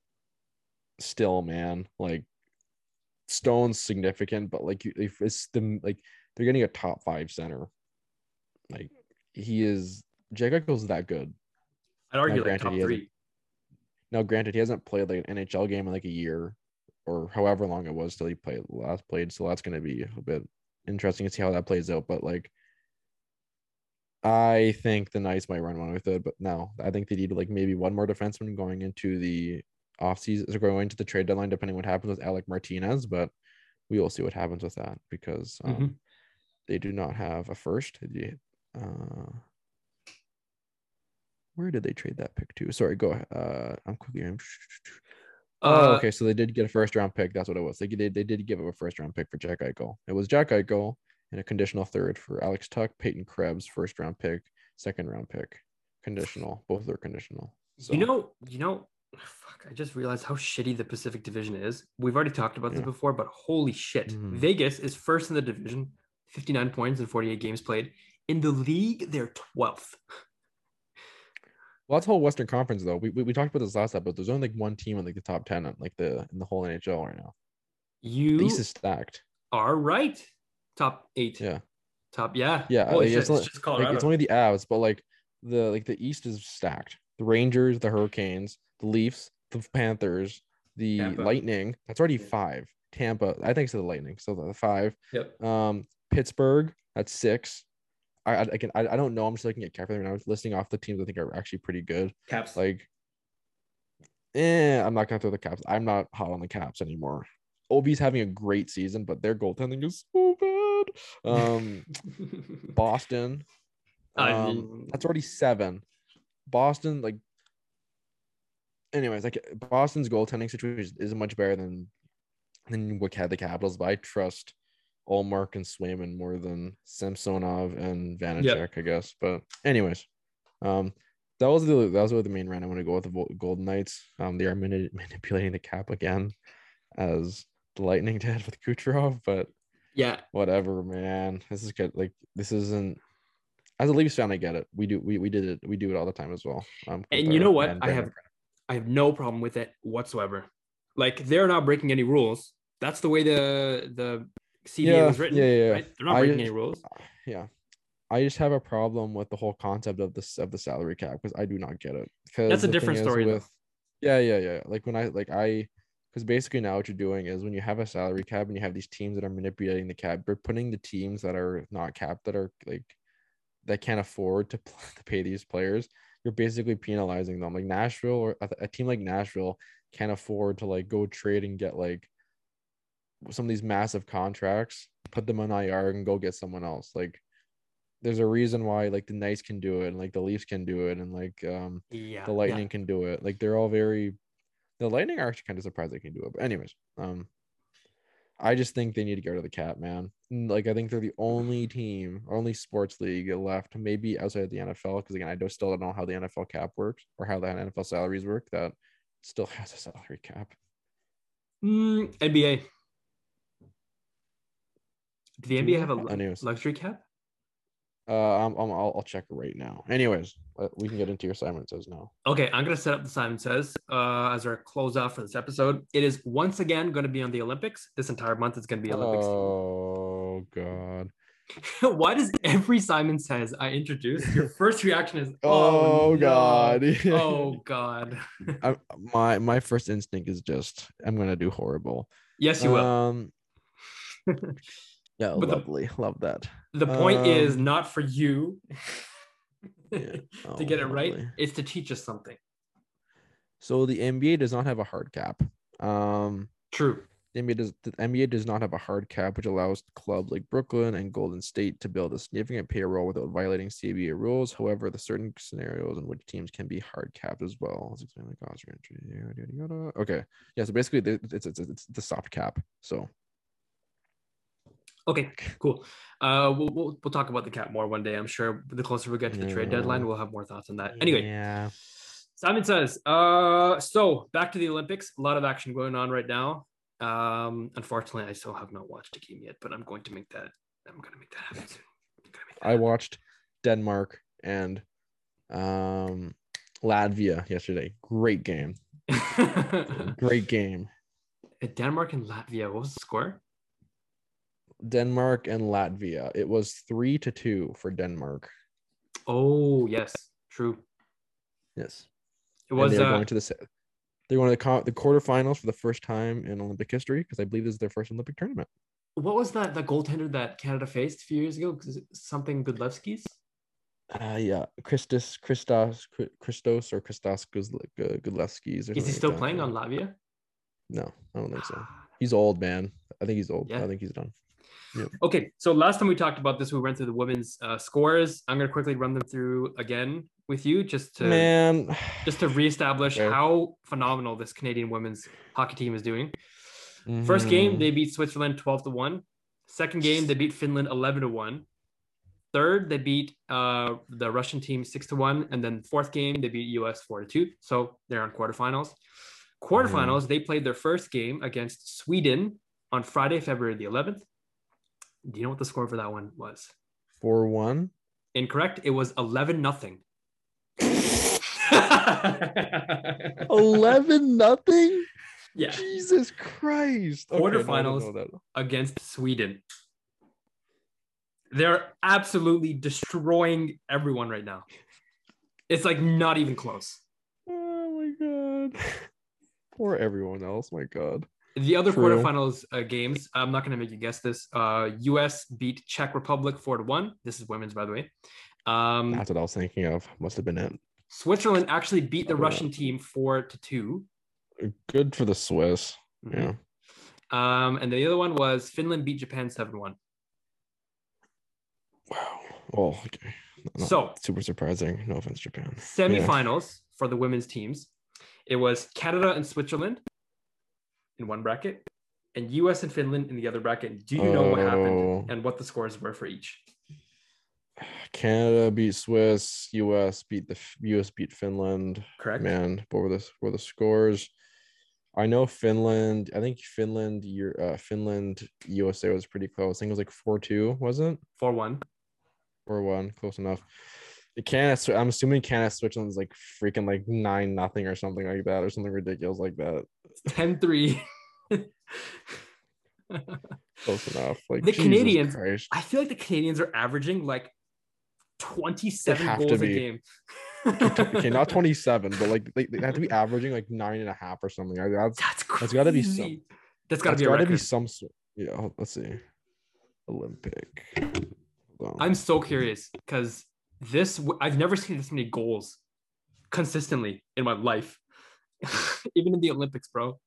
still, man, like Stone's significant, but like if it's they're getting a top 5 center. Like he is, Jack Eichel's that good.
I'd argue like top 3.
Now, granted, he hasn't played like an NHL game in like a year or however long it was till he last played. So that's going to be a bit interesting to see how that plays out. But like, I think the Knights might run one with it, but no, I think they need like maybe one more defenseman going into the offseason or going into the trade deadline, depending what happens with Alec Martinez. But we will see what happens with that because they do not have a first. Uh, where did they trade that pick to? Sorry, go ahead. I'm quickly. Oh,
Uh,
okay. So they did get a first round pick. That's what it was. They did give up a first round pick for Jack Eichel. It was Jack Eichel and a conditional third for Alex Tuck, Peyton Krebs, first round pick, second round pick, conditional. Both are conditional. So
fuck, I just realized how shitty the Pacific Division is. We've already talked about this
yeah.
before, but holy shit.
Mhm.
Vegas is first in the division, 59 points in 48 games played. In the league, they're 12th.
Well, that's the whole Western Conference though. We talked about this last episode. There's only like one team in like the top 10 in the whole NHL right now. The East
You
is stacked.
are right. Top 8.
Yeah.
Yeah.
Yeah,
Holy
like,
shit,
it's
it's
not,
just
like it's
Colorado.
only the Avs, but the East is stacked. The Rangers, the Hurricanes, the Leafs, the Panthers, the
Tampa.
Lightning. That's already
Yeah.
5. Tampa, I think it's the Lightning, so the 5.
Yep.
Pittsburgh, that's 6. I don't know. I'm just looking at cap right now. I'm listing off the teams I think are actually pretty good.
Caps.
Like, I'm not gonna throw the Caps. I'm not hot on the Caps anymore. Ovi's having a great season, but their goaltending is so bad. Boston,
I mean,
that's already 7. Boston, like, anyways, like Boston's goaltending situation is much better than what had the Capitals, but I trust Allmark and Swayman more than Samsonov and Vanacek,
yep.
I guess. But anyways, that was really the main rant I want to go with the Golden Knights. They are manipulating the cap again, as the Lightning did with Kucherov, but
Yeah.
whatever, man. This is good. Like, this isn't. As a Leafs fan, I get it. We do it all the time as well.
And you know what? I have no problem with it whatsoever. Like, they're not breaking any rules. That's the way the CBA was written.
Yeah.
Right? They're not breaking any rules.
Yeah. I just have a problem with the whole concept of the salary cap because I do not get it. Because
That's a
the
different
thing
story,
is
though.
with Like because basically now what you're doing is when you have a salary cap and you have these teams that are manipulating the cap, you're putting the teams that are not capped, that are like that can't afford to pay these players. You're basically penalizing them. Like Nashville, or a team like Nashville can't afford to like go trade and get like some of these massive contracts, put them on IR and go get someone else. Like, there's a reason why like the Knights can do it and like the Leafs can do it and like the Lightning can do it. Like, they're all very. The Lightning are actually kind of surprised they can do it. But anyways, I just think they need to get rid of the cap, man. Like, I think they're the only team, only sports league left, maybe outside of the NFL, because again, still don't know how the NFL cap works or how the NFL salaries work, that still has a salary cap.
NBA. Do the NBA have a
Anyways,
luxury cap?
I'll check it right now. Anyways, we can get into your Simon Says now.
Okay, I'm gonna set up the Simon Says as our closeout for this episode. It is once again going to be on the Olympics. This entire month is going to be Olympics.
Oh God.
Why does every Simon Says I introduce, your first reaction is
oh
no.
God.
Oh God.
My first instinct is just I'm gonna do horrible.
Yes, you will.
Yeah,
but
lovely. Love that.
The point is not for you
to
get it
lovely.
right. It's to teach us something.
So the NBA does not have a hard cap.
True.
The NBA does not have a hard cap, which allows clubs like Brooklyn and Golden State to build a significant payroll without violating CBA rules. However, there's certain scenarios in which teams can be hard capped as well. Let's explain the cost of entry. Okay. Yeah. So basically, it's the soft cap. So.
Okay, cool. We'll talk about the cap more one day. I'm sure the closer we get to the trade deadline, we'll have more thoughts on that. Anyway, Simon Says, so back to the Olympics. A lot of action going on right now. Unfortunately, I still have not watched a game yet, but I'm going to make that happen soon.
I watched Denmark and Latvia yesterday. Great game. Great game.
Denmark and Latvia. What was the score?
Denmark and Latvia. It was 3-2 for Denmark.
Oh yes, true.
Yes,
it was.
They're going to the quarterfinals for the first time in Olympic history, because I believe this is their first Olympic tournament.
What was that goaltender that Canada faced a few years ago? Something Gudlevskis?
Yeah, Christos Gudlevskis.
Is he still playing on Latvia?
No, I don't think so. He's old, man. I think he's old.
Yeah.
I think he's done. Yep.
Okay, so last time we talked about this, we went through the women's scores. I'm going to quickly run them through again with you, just to
Man.
reestablish
Okay.
how phenomenal this Canadian women's hockey team is doing. First game,
Mhm.
they beat Switzerland 12-1. Second game, they beat Finland 11-1. Third, they beat the Russian team 6-1, and then fourth game they beat US 4-2. So they're on quarterfinals. Quarterfinals, they played their first game against Sweden on Friday, February the 11th. Do you know what the score for that one was?
4-1.
Incorrect. It was 11-0.
11-0.
Yeah.
Jesus Christ.
Quarterfinals
Okay,
against Sweden. They're absolutely destroying everyone right now. It's like not even close.
Oh my God. Poor everyone else. My God.
The other
True.
quarterfinals games, I'm not going to make you guess this. US beat Czech Republic 4-1. This is women's, by the way.
That's what I was thinking of. Must have been it.
Switzerland actually beat the Russian team 4-2.
Good for the Swiss.
Mm-hmm.
Yeah.
And the other one was Finland beat Japan 7-1.
Wow. Well, okay. Not
So
super surprising. No offense, Japan.
Semifinals for the women's teams. It was Canada and Switzerland in one bracket, and US and Finland in the other bracket. Do you know what happened and what the scores were for each?
Canada beat Swiss. US beat Finland.
Correct.
Man, what were the scores? I know Finland. I think Finland USA was pretty close. I think it was like 4-2, wasn't it?
4-1.
4-1, close enough. Canada, I'm assuming Canada Switzerland's like freaking like 9-0 or something like that, or something ridiculous like that.
10-3.
Close enough. Like
the
Jesus
Canadians,
Christ.
I feel like the Canadians are averaging like 27 goals a game.
Okay, not 27, but like they have to be averaging like 9.5 or something.
That's crazy.
That's got to be some.
That's got to be a record.
Some. Yeah, let's see. Olympic.
I'm so curious because I've never seen this many goals consistently in my life, even in the Olympics, bro.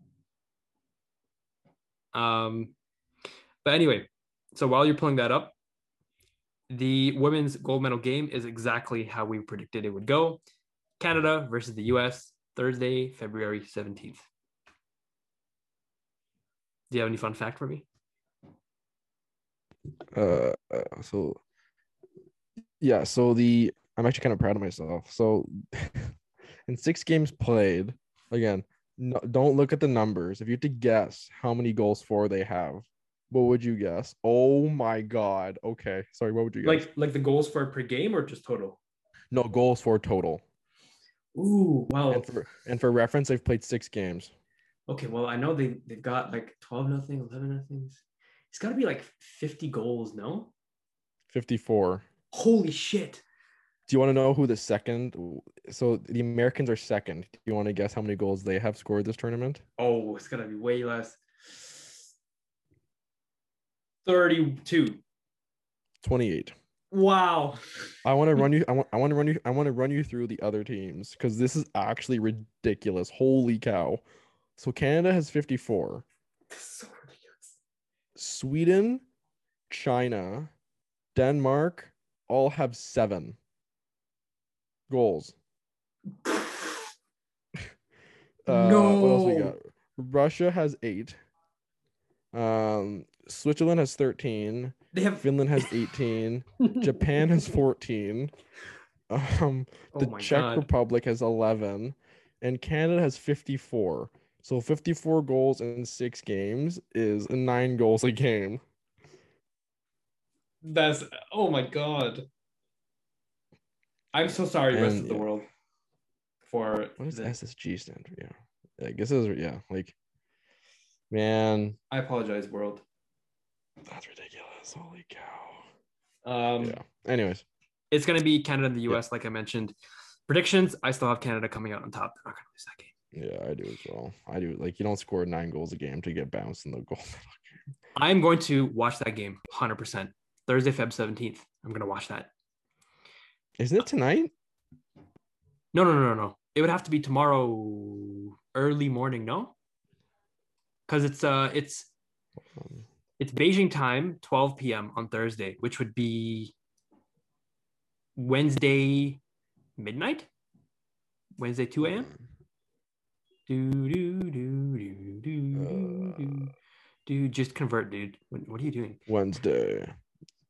But anyway, so while you're pulling that up, the women's gold medal game is exactly how we predicted it would go. Canada versus the US, Thursday, February 17th. Do you have any fun fact for me?
So I'm actually kind of proud of myself. So in 6 games played, again, no, don't look at the numbers. If you had to guess how many goals for they have, what would you guess? Oh my God. Okay. Sorry, what would you guess?
Like the goals for per game or just total?
No, goals for total.
Ooh, wow.
And for reference, they've played 6 games.
Okay, well, I know they've got like 12-0, 11-0. It's got to be like 50 goals, no?
54.
Holy shit.
Do you want to know who the second? So the Americans are second. Do you want to guess how many goals they have scored this tournament?
Oh, it's going to be way less. 32.
28.
Wow.
I want to run you through the other teams because this is actually ridiculous. Holy cow. So Canada has 54.
This is so ridiculous.
Sweden, China, Denmark all have 7 goals.
No.
What else we got? Russia has 8. Switzerland has 13. Finland has 18. Japan has 14. The Czech Republic has 11, and Canada has 54. So 54 goals in 6 games is 9 goals a game.
That's oh my God. I'm so sorry, rest of the world. For
what does SSG stand for? Yeah, I guess it is. Yeah, like, man,
I apologize, world.
That's ridiculous. Holy cow.
Yeah.
Anyways,
it's gonna be Canada and the US, like I mentioned. Predictions: I still have Canada coming out on top. They're not gonna lose that game.
Yeah, I do as well. I do. Like, you don't score 9 goals a game to get bounced in the goal.
I'm going to watch that game 100%. Thursday, Feb 17th. I'm gonna watch that.
Isn't it tonight?
No. It would have to be tomorrow early morning, no? Because it's It's Beijing time, 12 p.m. on Thursday, which would be Wednesday midnight? Wednesday 2 a.m.? Dude, just convert, dude. What are you doing?
Wednesday at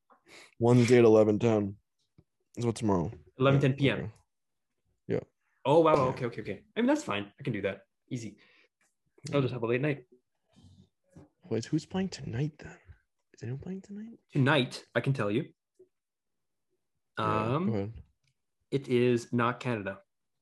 11:10 is what tomorrow.
11:10 p.m.
Okay. Yeah.
Oh, wow. Okay. I mean, that's fine. I can do that. Easy. I'll just have a late night.
Wait, who's playing tonight then? Is anyone playing tonight?
Tonight, I can tell you.
Yeah, go ahead.
It is not Canada.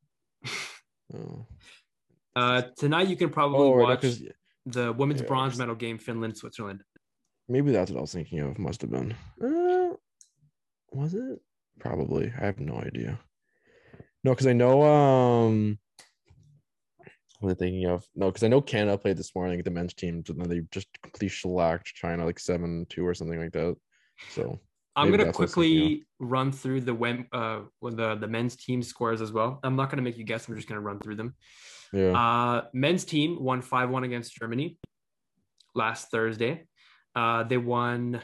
Oh.
Tonight you can probably watch
no,
the women's bronze medal game, Finland, Switzerland.
Maybe that's what I was thinking of. Must have been. Was it? Probably. I have no idea. No, because I know. What am I thinking of? No, because I know Canada played this morning. The men's team, and then they just completely shellacked China like 7-2 or something like that. So
I'm gonna quickly run through the men's team scores as well. I'm not gonna make you guess. I'm just gonna run through them.
Yeah.
Men's team won 5-1 against Germany last Thursday. They won.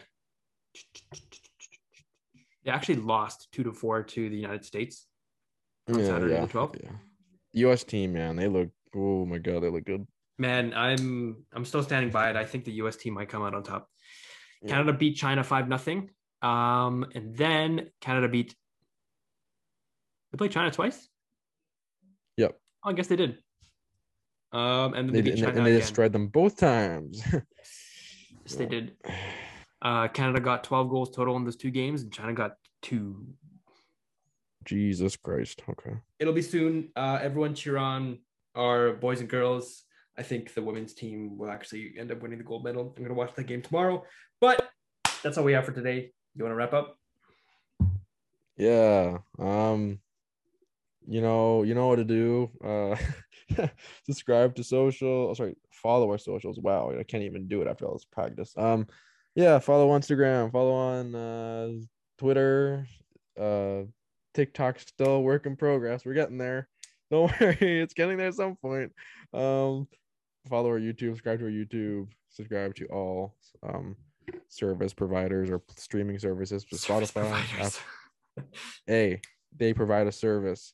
They actually lost 2-4 to the United States on Saturday the 12th.
Yeah. U.S. team, man, they look. Oh my god, they look good.
Man, I'm still standing by it. I think the U.S. team might come out on top. Yeah. Canada beat China 5-0. And then Canada beat. They played China twice.
Yep.
Oh, I guess they did. And then
they destroyed them both times.
Yes, they did. Canada got 12 goals total in those 2 games, and China got 2.
Jesus Christ. Okay.
It'll be soon. Everyone cheer on our boys and girls. I think the women's team will actually end up winning the gold medal. I'm going to watch that game tomorrow. But that's all we have for today. You want to wrap up?
Yeah. You know what to do. Subscribe to follow our socials. Wow, I can't even do it after all this practice. Yeah, follow Instagram, follow on Twitter, TikTok, still work in progress. We're getting there. Don't worry, it's getting there at some point. Follow our YouTube, subscribe to our YouTube, subscribe to all service providers or streaming services, Spotify. They provide a service.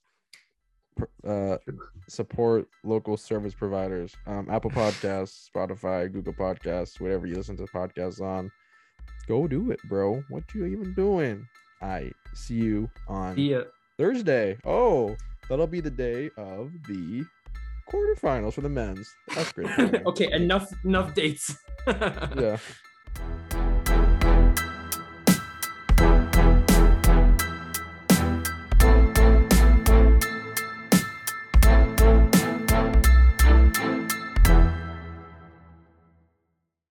Support local service providers. Apple Podcasts, Spotify, Google Podcasts, whatever you listen to podcasts on. Go do it, bro. What you even doing? I see you on Thursday. Oh, that'll be the day of the quarterfinals for the men's. That's great.
Okay, enough dates.
Yeah.